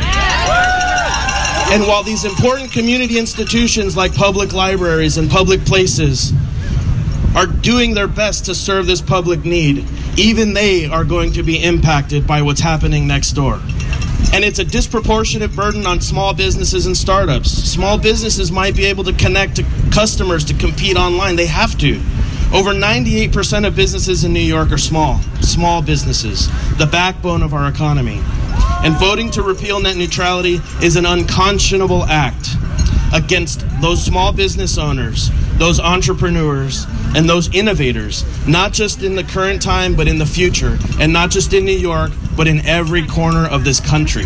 And while these important community institutions like public libraries and public places are doing their best to serve this public need, even they are going to be impacted by what's happening next door. And it's a disproportionate burden on small businesses and startups. Small businesses might be able to connect to customers to compete online. They have to. Over 98% of businesses in New York are small businesses, the backbone of our economy. And voting to repeal net neutrality is an unconscionable act against those small business owners, those entrepreneurs, and those innovators, not just in the current time, but in the future, and not just in New York, but in every corner of this country.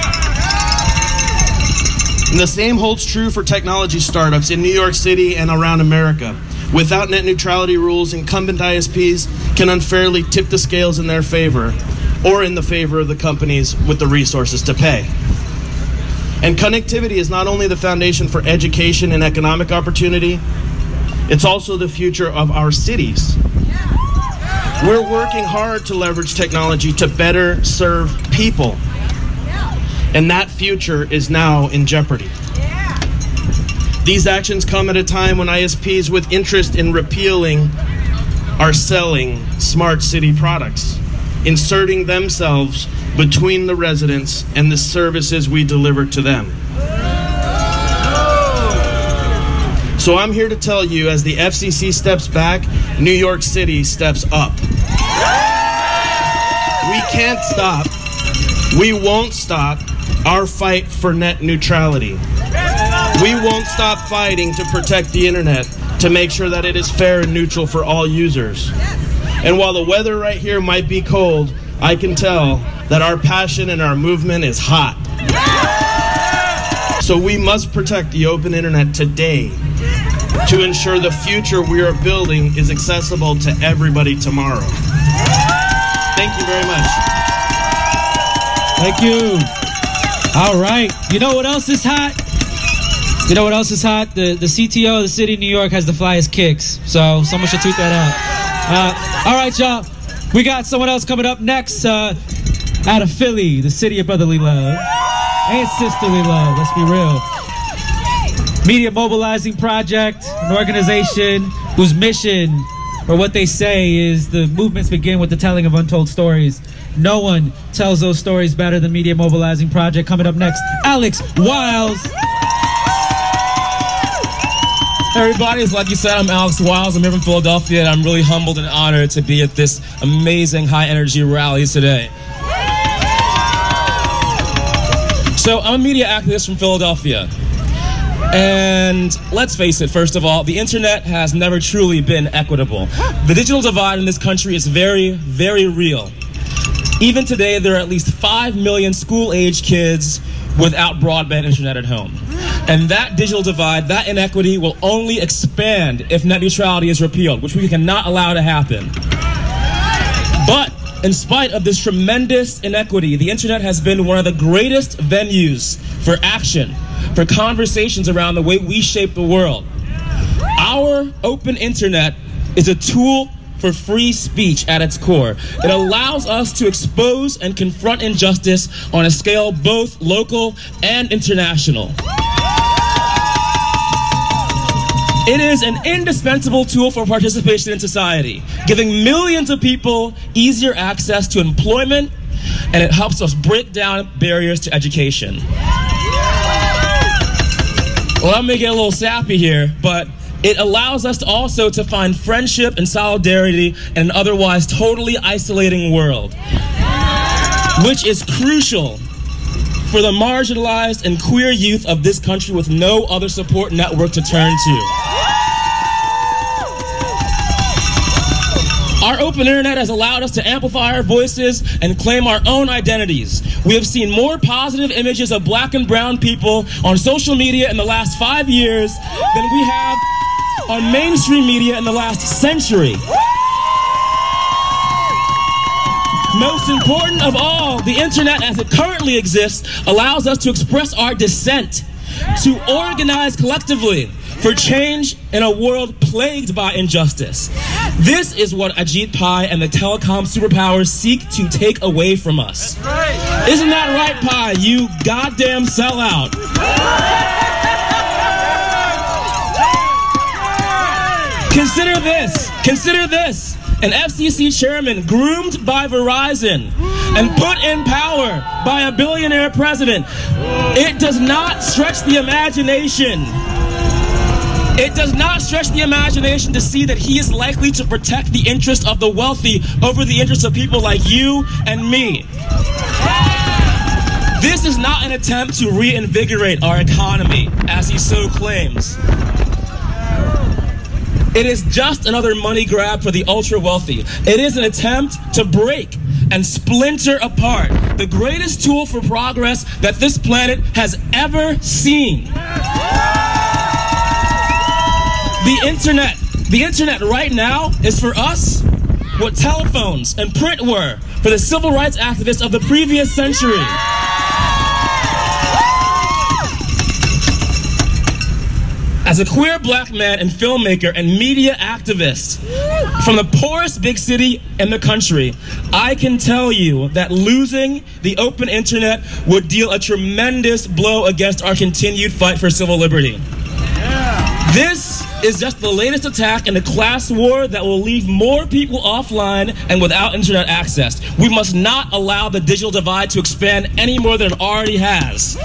And the same holds true for technology startups in New York City and around America. Without net neutrality rules, incumbent ISPs can unfairly tip the scales in their favor, or in the favor of the companies with the resources to pay. And connectivity is not only the foundation for education and economic opportunity, it's also the future of our cities. We're working hard to leverage technology to better serve people. And that future is now in jeopardy. These actions come at a time when ISPs with interest in repealing are selling smart city products, inserting themselves between the residents and the services we deliver to them. So I'm here to tell you, as the FCC steps back, New York City steps up. We can't stop, we won't stop our fight for net neutrality. We won't stop fighting to protect the internet, to make sure that it is fair and neutral for all users. And while the weather right here might be cold, I can tell that our passion and our movement is hot. So we must protect the open internet today to ensure the future we are building is accessible to everybody tomorrow. Thank you very much. Thank you. All right. You know what else is hot? You know what else is hot? The CTO of the city of New York has the flyest kicks. So someone should tweet that out. All right, y'all. We got someone else coming up next out of Philly, the city of brotherly love and sisterly love. Let's be real. Media Mobilizing Project, an organization whose mission, or what they say, is the movements begin with the telling of untold stories. No one tells those stories better than Media Mobilizing Project. Coming up next, Alex Wiles. Everybody, it's like you said, I'm Alex Wiles. I'm here from Philadelphia, and I'm really humbled and honored to be at this amazing high-energy rally today. So I'm a media activist from Philadelphia. And let's face it, first of all, the internet has never truly been equitable. The digital divide in this country is very, very real. Even today, there are at least 5 million school-age kids without broadband internet at home. And that digital divide, that inequity, will only expand if net neutrality is repealed, which we cannot allow to happen. But in spite of this tremendous inequity, the internet has been one of the greatest venues for action, for conversations around the way we shape the world. Our open internet is a tool for free speech at its core. It allows us to expose and confront injustice on a scale both local and international. It is an indispensable tool for participation in society, giving millions of people easier access to employment, and it helps us break down barriers to education. Well, I'm making it a little sappy here, but it allows us also to find friendship and solidarity in an otherwise totally isolating world, which is crucial for the marginalized and queer youth of this country with no other support network to turn to. Our open internet has allowed us to amplify our voices and claim our own identities. We have seen more positive images of black and brown people on social media in the last 5 years than we have on mainstream media in the last century. Most important of all, the internet as it currently exists allows us to express our dissent, to organize collectively for change in a world plagued by injustice. This is what Ajit Pai and the telecom superpowers seek to take away from us. Isn't that right, Pai, you goddamn sellout? Consider this. An FCC chairman groomed by Verizon and put in power by a billionaire president. It does not stretch the imagination. It does not stretch the imagination to see that he is likely to protect the interests of the wealthy over the interests of people like you and me. This is not an attempt to reinvigorate our economy, as he so claims. It is just another money grab for the ultra-wealthy. It is an attempt to break and splinter apart the greatest tool for progress that this planet has ever seen. The internet right now is for us what telephones and print were for the civil rights activists of the previous century. As a queer black man and filmmaker and media activist from the poorest big city in the country, I can tell you that losing the open internet would deal a tremendous blow against our continued fight for civil liberty. This is just the latest attack in a class war that will leave more people offline and without internet access. We must not allow the digital divide to expand any more than it already has.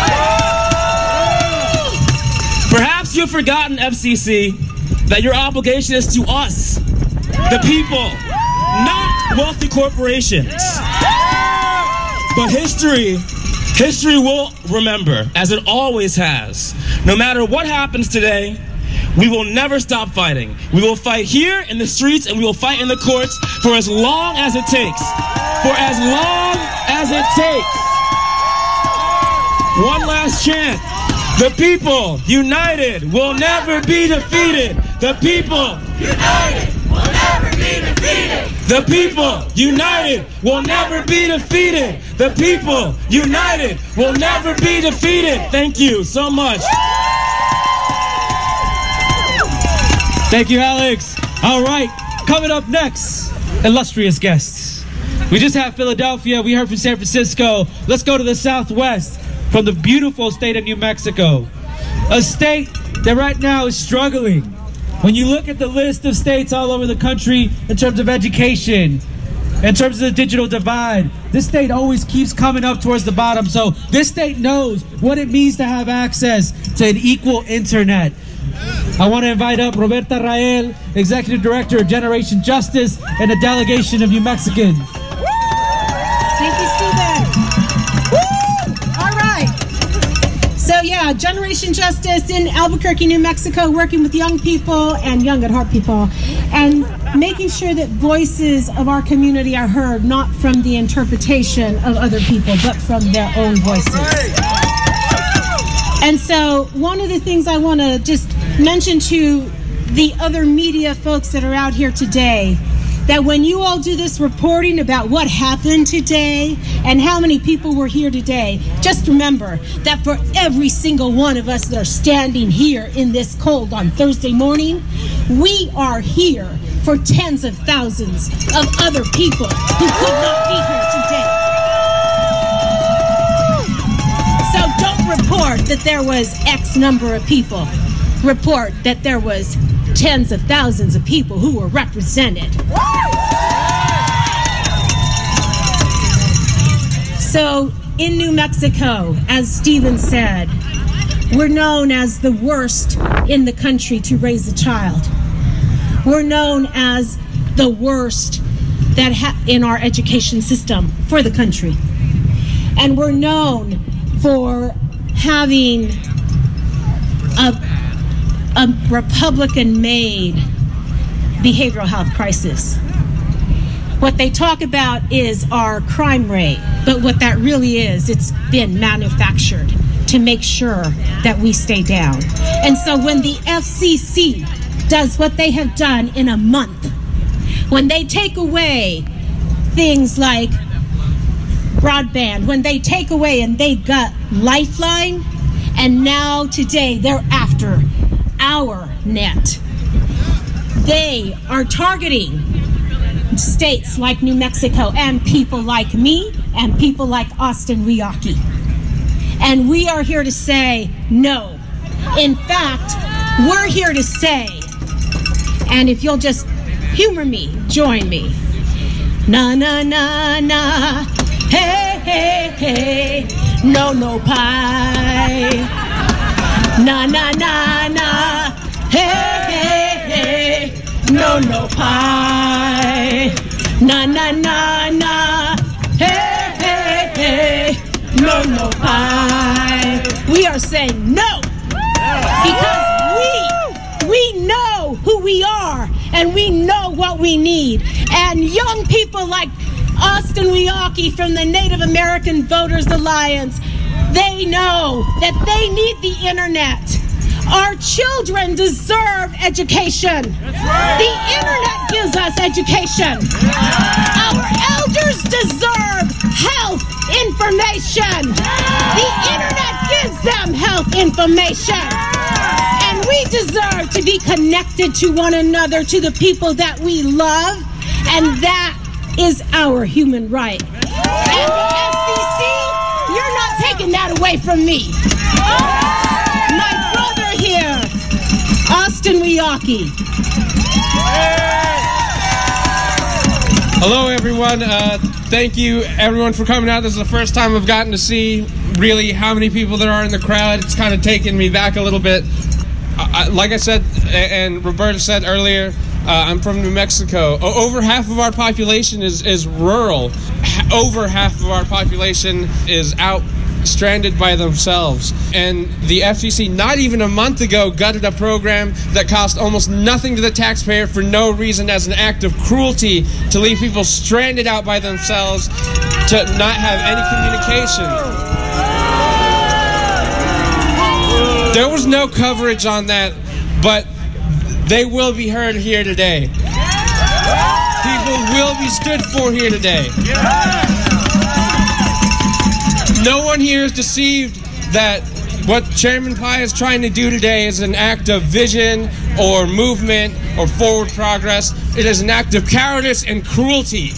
Perhaps you've forgotten, FCC, that your obligation is to us, the people, not wealthy corporations. But history will remember, as it always has. No matter what happens today, we will never stop fighting. We will fight here in the streets and we will fight in the courts for as long as it takes. For as long as it takes. One last chant. The people united will never be defeated. The people united will never be defeated. The people united will never be defeated. The people united will never be defeated. Thank you so much. Thank you, Alex. All right, coming up next, illustrious guests. We just have Philadelphia. We heard from San Francisco. Let's go to the Southwest. From the beautiful state of New Mexico, a state that right now is struggling. When you look at the list of states all over the country in terms of education, in terms of the digital divide, this state always keeps coming up towards the bottom. So this state knows what it means to have access to an equal internet. I want to invite up Roberta Rael, Executive Director of Generation Justice, and a delegation of New Mexicans. Thank you, Stephen. So yeah, Generation Justice in Albuquerque, New Mexico, working with young people and young at heart people, and making sure that voices of our community are heard, not from the interpretation of other people, but from their own voices. And so one of the things I want to just mention to the other media folks that are out here today, that when you all do this reporting about what happened today and how many people were here today, just remember that for every single one of us that are standing here in this cold on Thursday morning, we are here for tens of thousands of other people who could not be here today. So don't report that there was X number of people. Report that there was tens of thousands of people who were represented. So in New Mexico, as Stephen said, we're known as the worst in the country to raise a child. We're known as the worst in our education system for the country. And we're known for having a Republican-made behavioral health crisis. What they talk about is our crime rate, but what that really is, it's been manufactured to make sure that we stay down. And so when the FCC does what they have done in a month, when they take away things like broadband, when they take away and they got Lifeline, and now today they're after our net. They are targeting states like New Mexico and people like me and people like Austin Weoki. And we are here to say no. In fact, we're here to say, and if you'll just humor me, join me. Na na na na, hey hey hey, no no pie. Na na na na, hey hey hey, no no pie. Na na na na, hey hey hey, no no pie. We are saying no because we know who we are and we know what we need. And young people like Austin Weoki from the Native American Voters Alliance, they know that they need the internet. Our children deserve education. The internet gives us education. Our elders deserve health information. The internet gives them health information. And we deserve to be connected to one another, to the people that we love, and that is our human right. And the FCC, you're not taking that away from me. My brother here, Austin Weoki. Hello, everyone. Thank you, everyone, for coming out. This is the first time I've gotten to see really how many people there are in the crowd. It's kind of taken me back a little bit. Like I said, and Roberta said earlier, I'm from New Mexico. Over half of our population is rural. Over half of our population is out stranded by themselves. And the FCC, not even a month ago, gutted a program that cost almost nothing to the taxpayer for no reason, as an act of cruelty to leave people stranded out by themselves, to not have any communication. There was no coverage on that, but they will be heard here today. People will be stood for here today. No one here is deceived that what Chairman Pai is trying to do today is an act of vision or movement or forward progress. It is an act of cowardice and cruelty.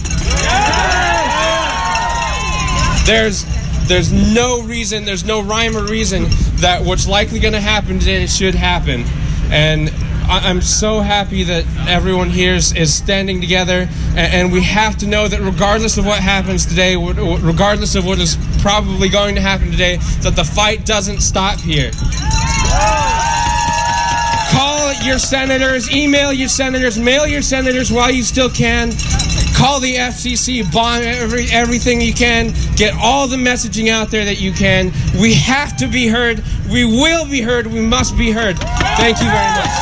There's no reason, there's no rhyme or reason that what's likely going to happen today should happen. And I'm so happy that everyone here is standing together, and we have to know that regardless of what happens today, regardless of what is probably going to happen today, that the fight doesn't stop here. Call your senators, email your senators, mail your senators while you still can. Call the FCC, bond everything you can. Get all the messaging out there that you can. We have to be heard. We will be heard. We must be heard. Thank you very much.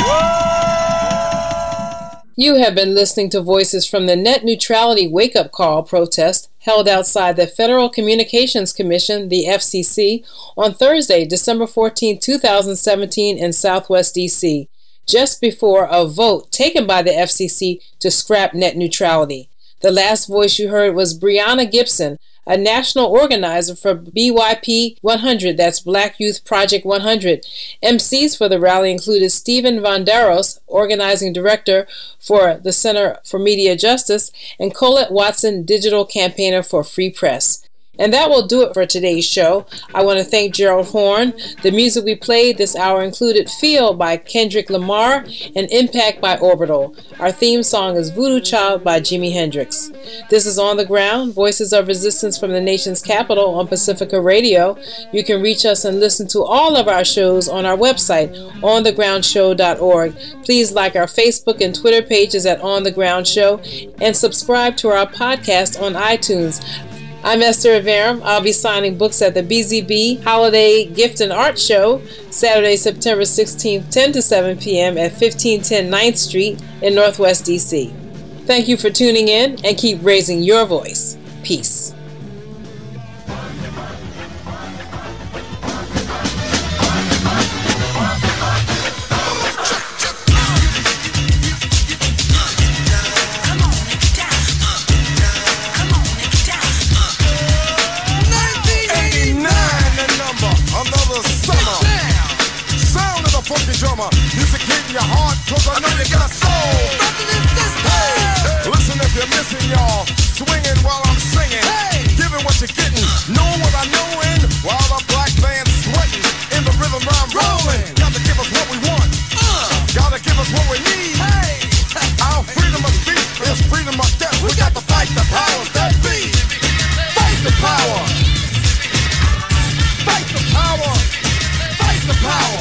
You have been listening to voices from the Net Neutrality Wake-Up Call protest held outside the Federal Communications Commission, the FCC, on Thursday, December 14, 2017 in Southwest D.C., just before a vote taken by the FCC to scrap net neutrality. The last voice you heard was Brianna Gibson, a national organizer for BYP 100, that's Black Youth Project 100. MCs for the rally included Stephen Vonderos, organizing director for the Center for Media Justice, and Colette Watson, digital campaigner for Free Press. And that will do it for today's show. I want to thank Gerald Horn. The music we played this hour included Feel by Kendrick Lamar and Impact by Orbital. Our theme song is Voodoo Child by Jimi Hendrix. This is On the Ground, Voices of Resistance from the nation's capital on Pacifica Radio. You can reach us and listen to all of our shows on our website, onthegroundshow.org. Please like our Facebook and Twitter pages at On the Ground Show and subscribe to our podcast on iTunes. I'm Esther Averum. I'll be signing books at the BZB Holiday Gift and Art Show, Saturday, September 16th, 10 to 7 p.m. at 1510 9th Street in Northwest D.C. Thank you for tuning in and keep raising your voice. Peace. Funky drummer, music hitting your heart, cause I know you got soul. Hey, listen if you're missing, y'all. Swinging while I'm singing, giving what you're getting, knowing what I know in, while the black band's sweating, in the rhythm I'm rolling. Gotta give us what we want, gotta give us what we need. Our freedom of speech is freedom of death. We got to fight the powers that be. Fight the power. Fight the power. Fight the power.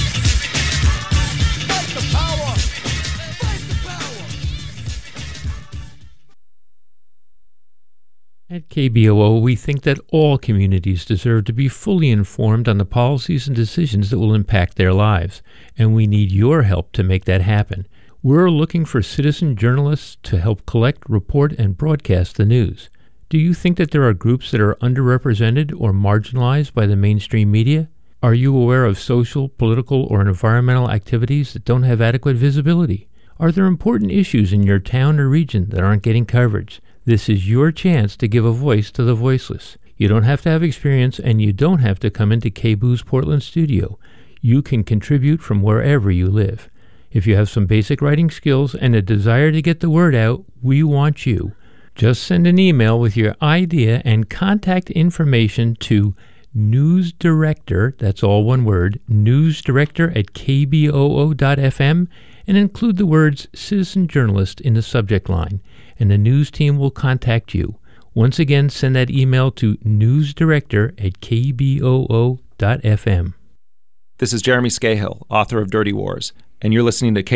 At KBOO, we think that all communities deserve to be fully informed on the policies and decisions that will impact their lives, and we need your help to make that happen. We're looking for citizen journalists to help collect, report, and broadcast the news. Do you think that there are groups that are underrepresented or marginalized by the mainstream media? Are you aware of social, political, or environmental activities that don't have adequate visibility? Are there important issues in your town or region that aren't getting coverage? This is your chance to give a voice to the voiceless. You don't have to have experience, and you don't have to come into KBOO's Portland studio. You can contribute from wherever you live. If you have some basic writing skills and a desire to get the word out, we want you. Just send an email with your idea and contact information to newsdirector, that's all one word, newsdirector@kboo.fm, and include the words citizen journalist in the subject line, and the news team will contact you. Once again, send that email to newsdirector@kboo.fm. This is Jeremy Scahill, author of Dirty Wars, and you're listening to